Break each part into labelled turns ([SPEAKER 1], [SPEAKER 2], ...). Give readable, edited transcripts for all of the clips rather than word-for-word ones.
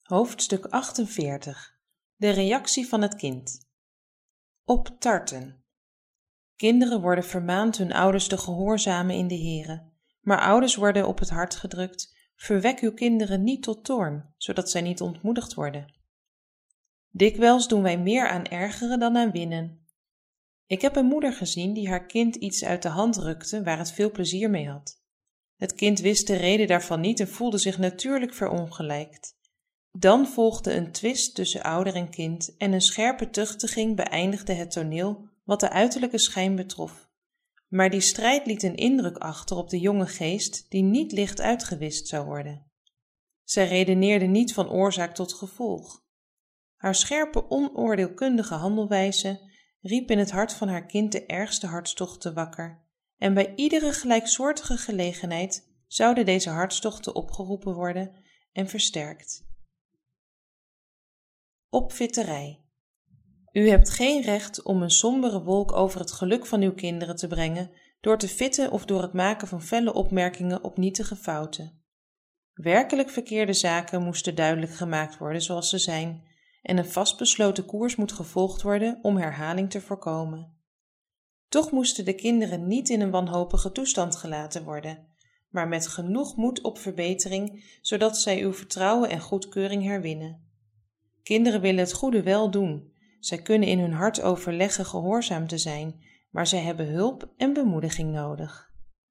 [SPEAKER 1] Hoofdstuk 48. De reactie van het kind. Op tarten. Kinderen worden vermaand hun ouders te gehoorzamen in de Here, maar ouders worden op het hart gedrukt: verwek uw kinderen niet tot toorn, zodat zij niet ontmoedigd worden. Dikwijls doen wij meer aan ergeren dan aan winnen. Ik heb een moeder gezien die haar kind iets uit de hand rukte waar het veel plezier mee had. Het kind wist de reden daarvan niet en voelde zich natuurlijk verongelijkt. Dan volgde een twist tussen ouder en kind en een scherpe tuchtiging beëindigde het toneel wat de uiterlijke schijn betrof. Maar die strijd liet een indruk achter op de jonge geest die niet licht uitgewist zou worden. Zij redeneerde niet van oorzaak tot gevolg. Haar scherpe, onoordeelkundige handelwijze riep in het hart van haar kind de ergste hartstochten wakker, en bij iedere gelijksoortige gelegenheid zouden deze hartstochten opgeroepen worden en versterkt. Opvitterij. U hebt geen recht om een sombere wolk over het geluk van uw kinderen te brengen door te vitten of door het maken van felle opmerkingen op nietige fouten. Werkelijk verkeerde zaken moesten duidelijk gemaakt worden zoals ze zijn, en een vastbesloten koers moet gevolgd worden om herhaling te voorkomen. Toch moesten de kinderen niet in een wanhopige toestand gelaten worden, maar met genoeg moed op verbetering, zodat zij uw vertrouwen en goedkeuring herwinnen. Kinderen willen het goede wel doen. Zij kunnen in hun hart overleggen gehoorzaam te zijn, maar zij hebben hulp en bemoediging nodig.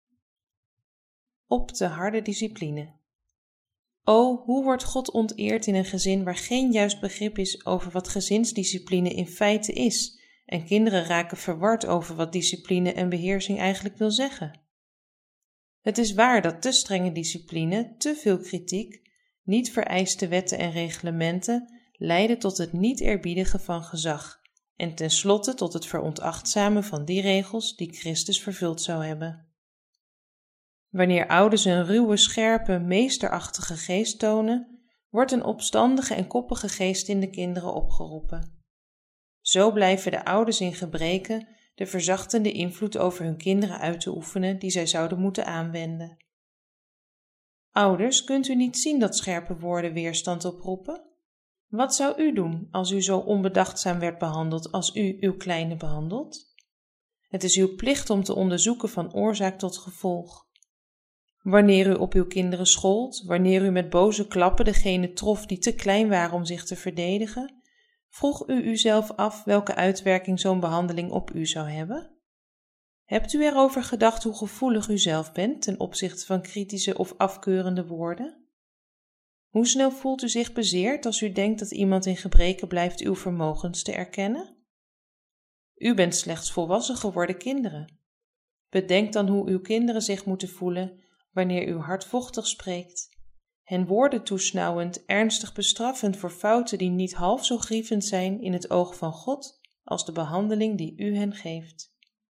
[SPEAKER 1] Op de harde discipline. O, hoe wordt God onteerd in een gezin waar geen juist begrip is over wat gezinsdiscipline in feite is, en kinderen raken verward over wat discipline en beheersing eigenlijk wil zeggen. Het is waar dat te strenge discipline, te veel kritiek, niet vereiste wetten en reglementen leiden tot het niet eerbiedigen van gezag en tenslotte tot het veronachtzamen van die regels die Christus vervuld zou hebben. Wanneer ouders een ruwe, scherpe, meesterachtige geest tonen, wordt een opstandige en koppige geest in de kinderen opgeroepen. Zo blijven de ouders in gebreke de verzachtende invloed over hun kinderen uit te oefenen die zij zouden moeten aanwenden. Ouders, kunt u niet zien dat scherpe woorden weerstand oproepen? Wat zou u doen als u zo onbedachtzaam werd behandeld als u uw kleine behandelt? Het is uw plicht om te onderzoeken van oorzaak tot gevolg. Wanneer u op uw kinderen schold, wanneer u met boze klappen degene trof die te klein waren om zich te verdedigen, vroeg u uzelf af welke uitwerking zo'n behandeling op u zou hebben? Hebt u erover gedacht hoe gevoelig u zelf bent ten opzichte van kritische of afkeurende woorden? Hoe snel voelt u zich bezeerd als u denkt dat iemand in gebreke blijft uw vermogens te erkennen? U bent slechts volwassen geworden kinderen. Bedenk dan hoe uw kinderen zich moeten voelen wanneer u hardvochtig spreekt, hen woorden toesnauwend, ernstig bestraffend voor fouten die niet half zo grievend zijn in het oog van God als de behandeling die u hen geeft.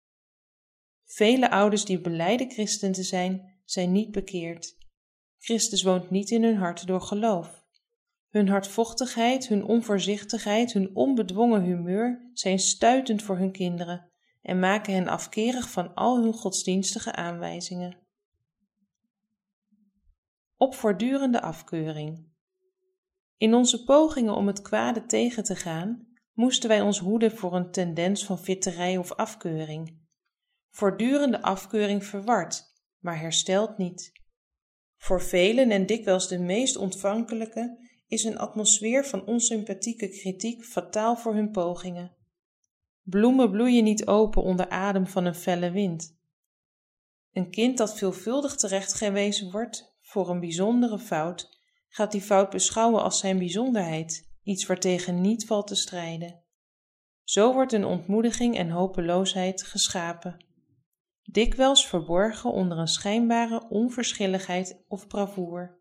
[SPEAKER 1] Vele ouders die belijden christen te zijn, zijn niet bekeerd. Christus woont niet in hun hart door geloof. Hun hardvochtigheid, hun onvoorzichtigheid, hun onbedwongen humeur zijn stuitend voor hun kinderen en maken hen afkerig van al hun godsdienstige aanwijzingen. Op voortdurende afkeuring. In onze pogingen om het kwade tegen te gaan, moesten wij ons hoeden voor een tendens van vitterij of afkeuring. Voortdurende afkeuring verwart, maar herstelt niet. Voor velen en dikwijls de meest ontvankelijke is een atmosfeer van onsympathieke kritiek fataal voor hun pogingen. Bloemen bloeien niet open onder adem van een felle wind. Een kind dat veelvuldig terechtgewezen wordt voor een bijzondere fout, gaat die fout beschouwen als zijn bijzonderheid, iets waartegen niet valt te strijden. Zo wordt een ontmoediging en hopeloosheid geschapen, dikwijls verborgen onder een schijnbare onverschilligheid of bravoure.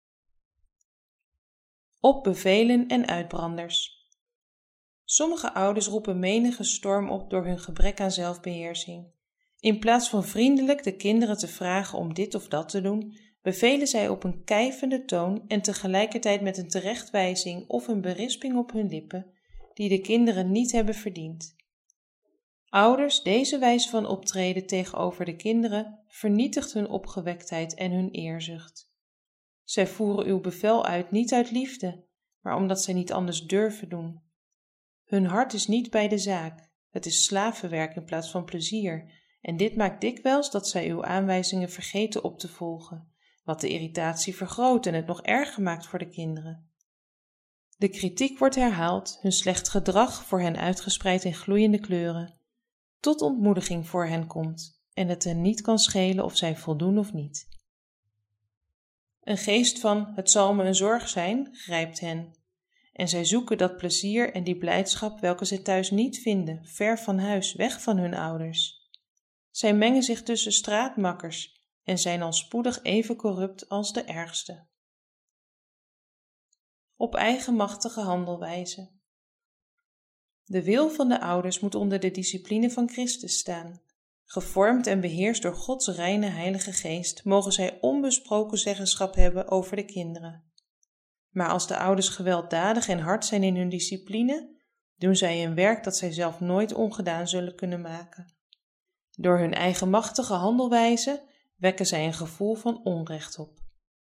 [SPEAKER 1] Op bevelen en uitbranders. Sommige ouders roepen menige storm op door hun gebrek aan zelfbeheersing. In plaats van vriendelijk de kinderen te vragen om dit of dat te doen, bevelen zij op een kijvende toon en tegelijkertijd met een terechtwijzing of een berisping op hun lippen, die de kinderen niet hebben verdiend. Ouders, deze wijze van optreden tegenover de kinderen vernietigt hun opgewektheid en hun eerzucht. Zij voeren uw bevel uit niet uit liefde, maar omdat zij niet anders durven doen. Hun hart is niet bij de zaak, het is slavenwerk in plaats van plezier, en dit maakt dikwijls dat zij uw aanwijzingen vergeten op te volgen, wat de irritatie vergroot en het nog erger maakt voor de kinderen. De kritiek wordt herhaald, hun slecht gedrag voor hen uitgespreid in gloeiende kleuren, tot ontmoediging voor hen komt en het hen niet kan schelen of zij voldoen of niet. Een geest van het zal me een zorg zijn, grijpt hen, en zij zoeken dat plezier en die blijdschap welke zij thuis niet vinden, ver van huis, weg van hun ouders. Zij mengen zich tussen straatmakkers en zijn al spoedig even corrupt als de ergste. Op eigenmachtige handelwijze. De wil van de ouders moet onder de discipline van Christus staan. Gevormd en beheerst door Gods reine heilige geest, mogen zij onbesproken zeggenschap hebben over de kinderen. Maar als de ouders gewelddadig en hard zijn in hun discipline, doen zij een werk dat zij zelf nooit ongedaan zullen kunnen maken. Door hun eigenmachtige handelwijze wekken zij een gevoel van onrecht op.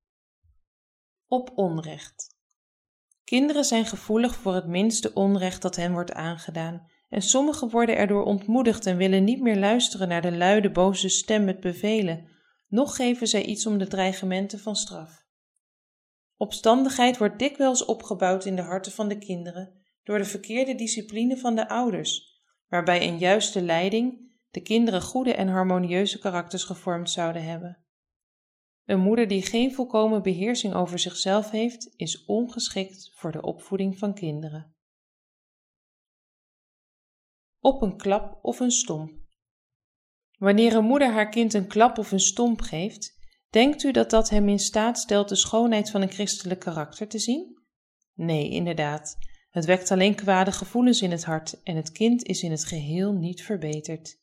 [SPEAKER 1] Op onrecht. Kinderen zijn gevoelig voor het minste onrecht dat hen wordt aangedaan, en sommigen worden erdoor ontmoedigd en willen niet meer luisteren naar de luide, boze stem met bevelen, noch geven zij iets om de dreigementen van straf. Opstandigheid wordt dikwijls opgebouwd in de harten van de kinderen door de verkeerde discipline van de ouders, waarbij een juiste leiding de kinderen goede en harmonieuze karakters gevormd zouden hebben. Een moeder die geen volkomen beheersing over zichzelf heeft, is ongeschikt voor de opvoeding van kinderen. Op een klap of een stomp. Wanneer een moeder haar kind een klap of een stomp geeft, denkt u dat dat hem in staat stelt de schoonheid van een christelijk karakter te zien? Nee, inderdaad. Het wekt alleen kwade gevoelens in het hart en het kind is in het geheel niet verbeterd.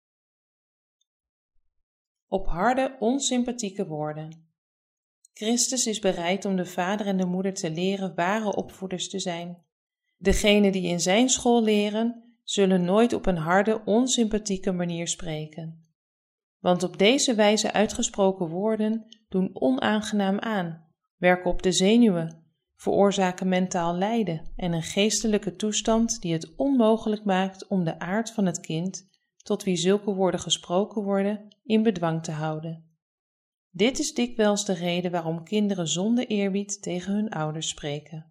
[SPEAKER 1] Op harde, onsympathieke woorden. Christus is bereid om de vader en de moeder te leren ware opvoeders te zijn. Degenen die in zijn school leren, zullen nooit op een harde, onsympathieke manier spreken. Want op deze wijze uitgesproken woorden doen onaangenaam aan, werken op de zenuwen, veroorzaken mentaal lijden en een geestelijke toestand die het onmogelijk maakt om de aard van het kind, tot wie zulke woorden gesproken worden, in bedwang te houden. Dit is dikwijls de reden waarom kinderen zonder eerbied tegen hun ouders spreken.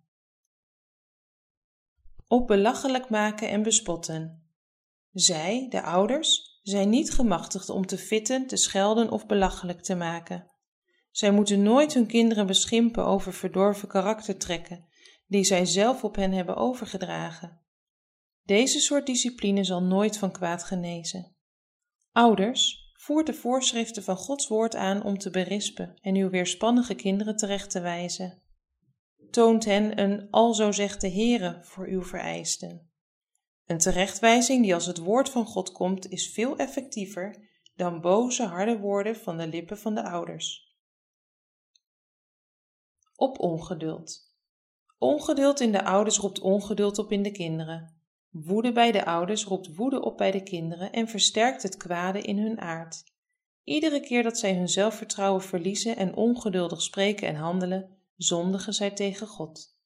[SPEAKER 1] Op belachelijk maken en bespotten. Zij, de ouders, zijn niet gemachtigd om te vitten, te schelden of belachelijk te maken. Zij moeten nooit hun kinderen beschimpen over verdorven karaktertrekken, die zij zelf op hen hebben overgedragen. Deze soort discipline zal nooit van kwaad genezen. Ouders, voert de voorschriften van Gods woord aan om te berispen en uw weerspannige kinderen terecht te wijzen. Toont hen een alzo zegt de Heere voor uw vereisten. Een terechtwijzing die als het woord van God komt is veel effectiever dan boze, harde woorden van de lippen van de ouders. Op ongeduld. Ongeduld in de ouders roept ongeduld op in de kinderen. Woede bij de ouders roept woede op bij de kinderen en versterkt het kwade in hun aard. Iedere keer dat zij hun zelfvertrouwen verliezen en ongeduldig spreken en handelen, zondigen zij tegen God.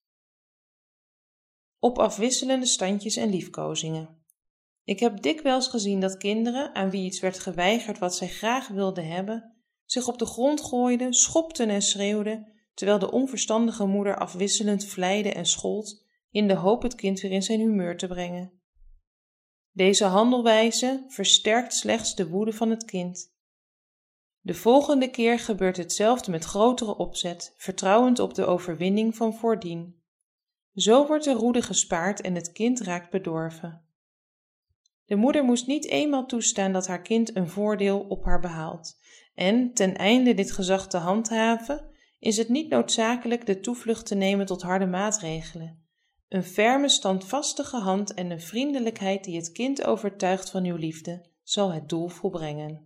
[SPEAKER 1] Op afwisselende standjes en liefkozingen. Ik heb dikwijls gezien dat kinderen, aan wie iets werd geweigerd wat zij graag wilden hebben, zich op de grond gooiden, schopten en schreeuwden, terwijl de onverstandige moeder afwisselend vleide en schold, in de hoop het kind weer in zijn humeur te brengen. Deze handelwijze versterkt slechts de woede van het kind. De volgende keer gebeurt hetzelfde met grotere opzet, vertrouwend op de overwinning van voordien. Zo wordt de roede gespaard en het kind raakt bedorven. De moeder moest niet eenmaal toestaan dat haar kind een voordeel op haar behaalt, en ten einde dit gezag te handhaven, is het niet noodzakelijk de toevlucht te nemen tot harde maatregelen. Een ferme, standvastige hand en een vriendelijkheid die het kind overtuigt van uw liefde, zal het doel volbrengen.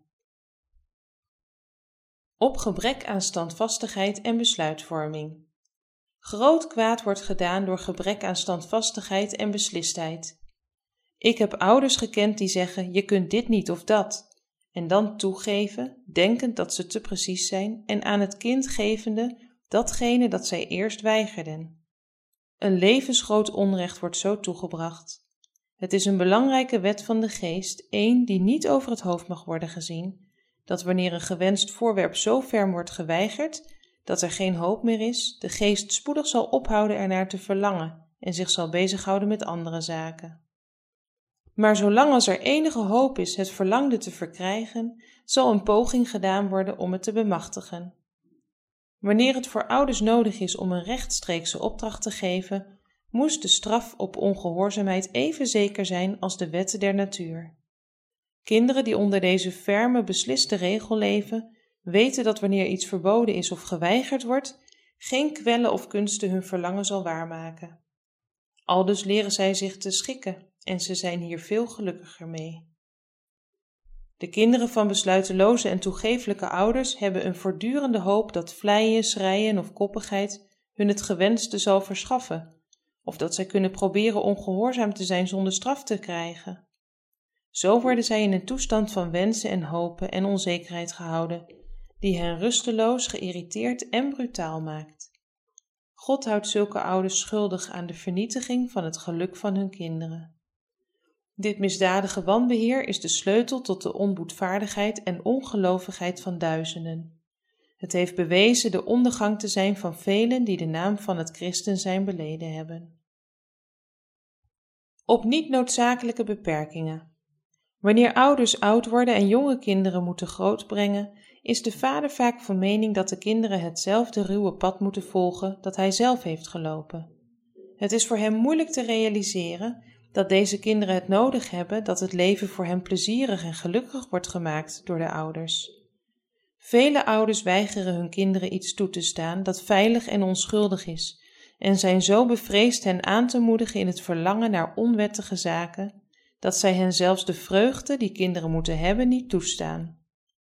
[SPEAKER 1] Op gebrek aan standvastigheid en besluitvorming. Groot kwaad wordt gedaan door gebrek aan standvastigheid en beslistheid. Ik heb ouders gekend die zeggen, je kunt dit niet of dat, en dan toegeven, denkend dat ze te precies zijn, en aan het kind gevende datgene dat zij eerst weigerden. Een levensgroot onrecht wordt zo toegebracht. Het is een belangrijke wet van de geest, één die niet over het hoofd mag worden gezien, dat wanneer een gewenst voorwerp zo ferm wordt geweigerd, dat er geen hoop meer is, de geest spoedig zal ophouden ernaar te verlangen en zich zal bezighouden met andere zaken. Maar zolang als er enige hoop is het verlangde te verkrijgen, zal een poging gedaan worden om het te bemachtigen. Wanneer het voor ouders nodig is om een rechtstreekse opdracht te geven, moest de straf op ongehoorzaamheid even zeker zijn als de wetten der natuur. Kinderen die onder deze ferme, besliste regel leven, weten dat wanneer iets verboden is of geweigerd wordt, geen kwellen of kunsten hun verlangen zal waarmaken. Aldus leren zij zich te schikken en ze zijn hier veel gelukkiger mee. De kinderen van besluiteloze en toegeeflijke ouders hebben een voortdurende hoop dat vleien, schreien of koppigheid hun het gewenste zal verschaffen, of dat zij kunnen proberen ongehoorzaam te zijn zonder straf te krijgen. Zo worden zij in een toestand van wensen en hopen en onzekerheid gehouden, die hen rusteloos, geïrriteerd en brutaal maakt. God houdt zulke ouders schuldig aan de vernietiging van het geluk van hun kinderen. Dit misdadige wanbeheer is de sleutel tot de onboedvaardigheid en ongelovigheid van duizenden. Het heeft bewezen de ondergang te zijn van velen die de naam van het christen zijn beleden hebben. Op niet noodzakelijke beperkingen. Wanneer ouders oud worden en jonge kinderen moeten grootbrengen, is de vader vaak van mening dat de kinderen hetzelfde ruwe pad moeten volgen dat hij zelf heeft gelopen. Het is voor hem moeilijk te realiseren dat deze kinderen het nodig hebben dat het leven voor hen plezierig en gelukkig wordt gemaakt door de ouders. Vele ouders weigeren hun kinderen iets toe te staan dat veilig en onschuldig is en zijn zo bevreesd hen aan te moedigen in het verlangen naar onwettige zaken, dat zij hen zelfs de vreugde die kinderen moeten hebben niet toestaan.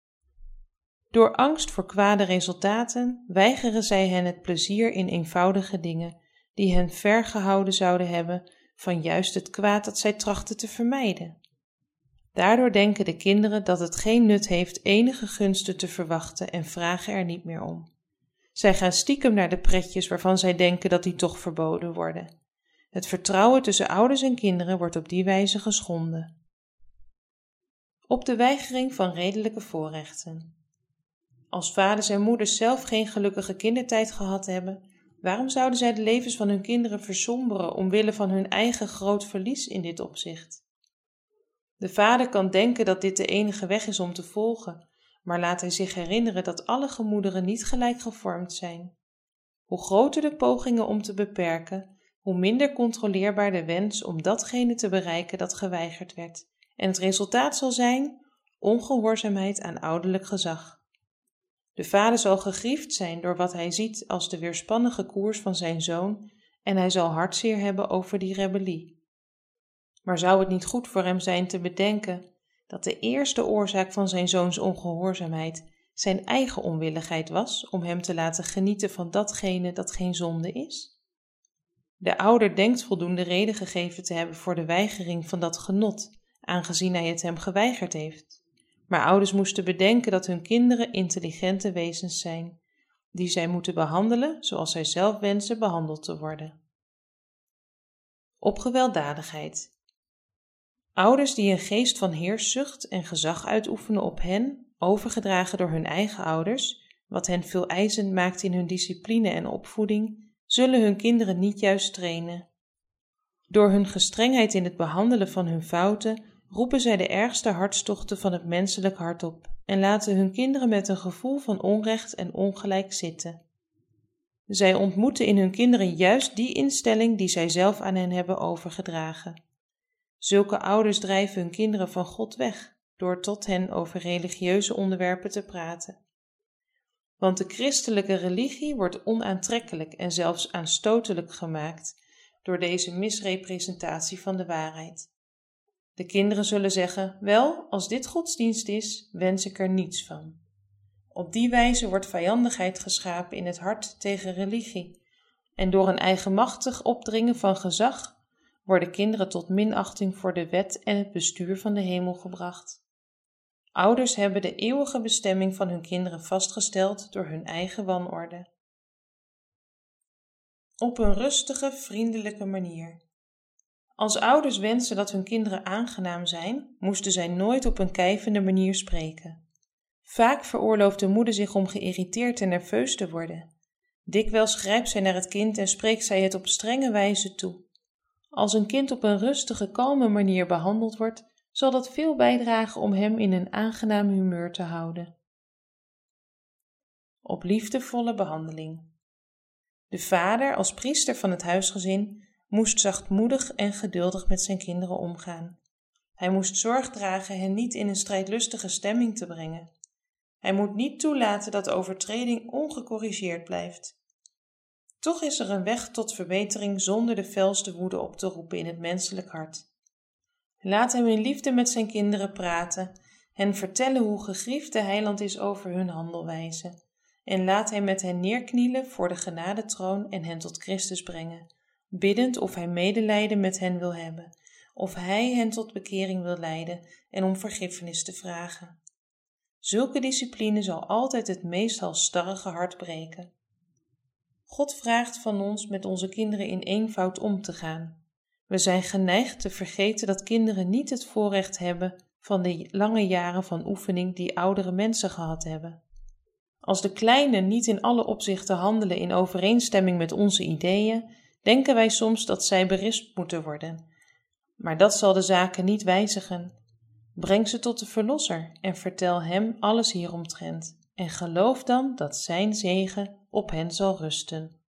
[SPEAKER 1] Door angst voor kwade resultaten weigeren zij hen het plezier in eenvoudige dingen, die hen ver gehouden zouden hebben van juist het kwaad dat zij trachten te vermijden. Daardoor denken de kinderen dat het geen nut heeft enige gunsten te verwachten en vragen er niet meer om. Zij gaan stiekem naar de pretjes waarvan zij denken dat die toch verboden worden. Het vertrouwen tussen ouders en kinderen wordt op die wijze geschonden. Op de weigering van redelijke voorrechten. Als vaders en moeders zelf geen gelukkige kindertijd gehad hebben, waarom zouden zij de levens van hun kinderen versomberen omwille van hun eigen groot verlies in dit opzicht? De vader kan denken dat dit de enige weg is om te volgen, maar laat hij zich herinneren dat alle gemoederen niet gelijk gevormd zijn. Hoe groter de pogingen om te beperken, hoe minder controleerbaar de wens om datgene te bereiken dat geweigerd werd, en het resultaat zal zijn ongehoorzaamheid aan ouderlijk gezag. De vader zal gegriefd zijn door wat hij ziet als de weerspannige koers van zijn zoon en hij zal hartzeer hebben over die rebellie. Maar zou het niet goed voor hem zijn te bedenken dat de eerste oorzaak van zijn zoons ongehoorzaamheid zijn eigen onwilligheid was om hem te laten genieten van datgene dat geen zonde is? De ouder denkt voldoende reden gegeven te hebben voor de weigering van dat genot, aangezien hij het hem geweigerd heeft. Maar ouders moesten bedenken dat hun kinderen intelligente wezens zijn, die zij moeten behandelen zoals zij zelf wensen behandeld te worden. Op gewelddadigheid. Ouders die een geest van heerszucht en gezag uitoefenen op hen, overgedragen door hun eigen ouders, wat hen veel eisend maakt in hun discipline en opvoeding, zullen hun kinderen niet juist trainen. Door hun gestrengheid in het behandelen van hun fouten roepen zij de ergste hartstochten van het menselijk hart op en laten hun kinderen met een gevoel van onrecht en ongelijk zitten. Zij ontmoeten in hun kinderen juist die instelling die zij zelf aan hen hebben overgedragen. Zulke ouders drijven hun kinderen van God weg door tot hen over religieuze onderwerpen te praten. Want de christelijke religie wordt onaantrekkelijk en zelfs aanstotelijk gemaakt door deze misrepresentatie van de waarheid. De kinderen zullen zeggen, wel, als dit godsdienst is, wens ik er niets van. Op die wijze wordt vijandigheid geschapen in het hart tegen religie, en door een eigenmachtig opdringen van gezag worden kinderen tot minachting voor de wet en het bestuur van de hemel gebracht. Ouders hebben de eeuwige bestemming van hun kinderen vastgesteld door hun eigen wanorde. op een rustige, vriendelijke manier. Als ouders wensen dat hun kinderen aangenaam zijn, moesten zij nooit op een kijvende manier spreken. Vaak veroorlooft de moeder zich om geïrriteerd en nerveus te worden. Dikwijls grijpt zij naar het kind en spreekt zij het op strenge wijze toe. Als een kind op een rustige, kalme manier behandeld wordt, zal dat veel bijdragen om hem in een aangenaam humeur te houden. Op liefdevolle behandeling. De vader, als priester van het huisgezin, moest zachtmoedig en geduldig met zijn kinderen omgaan. Hij moest zorg dragen hen niet in een strijdlustige stemming te brengen. Hij moet niet toelaten dat overtreding ongecorrigeerd blijft. Toch is er een weg tot verbetering zonder de felste woede op te roepen in het menselijk hart. Laat hem in liefde met zijn kinderen praten, hen vertellen hoe gegriefd de Heiland is over hun handelwijze, en laat hij met hen neerknielen voor de genadetroon en hen tot Christus brengen, biddend of hij medelijden met hen wil hebben, of hij hen tot bekering wil leiden en om vergiffenis te vragen. Zulke discipline zal altijd het meest halsstarrige hart breken. God vraagt van ons met onze kinderen in eenvoud om te gaan. We zijn geneigd te vergeten dat kinderen niet het voorrecht hebben van de lange jaren van oefening die oudere mensen gehad hebben. Als de kleinen niet in alle opzichten handelen in overeenstemming met onze ideeën, denken wij soms dat zij berispt moeten worden. Maar dat zal de zaken niet wijzigen. Breng ze tot de Verlosser en vertel hem alles hieromtrent, en geloof dan dat zijn zegen op hen zal rusten.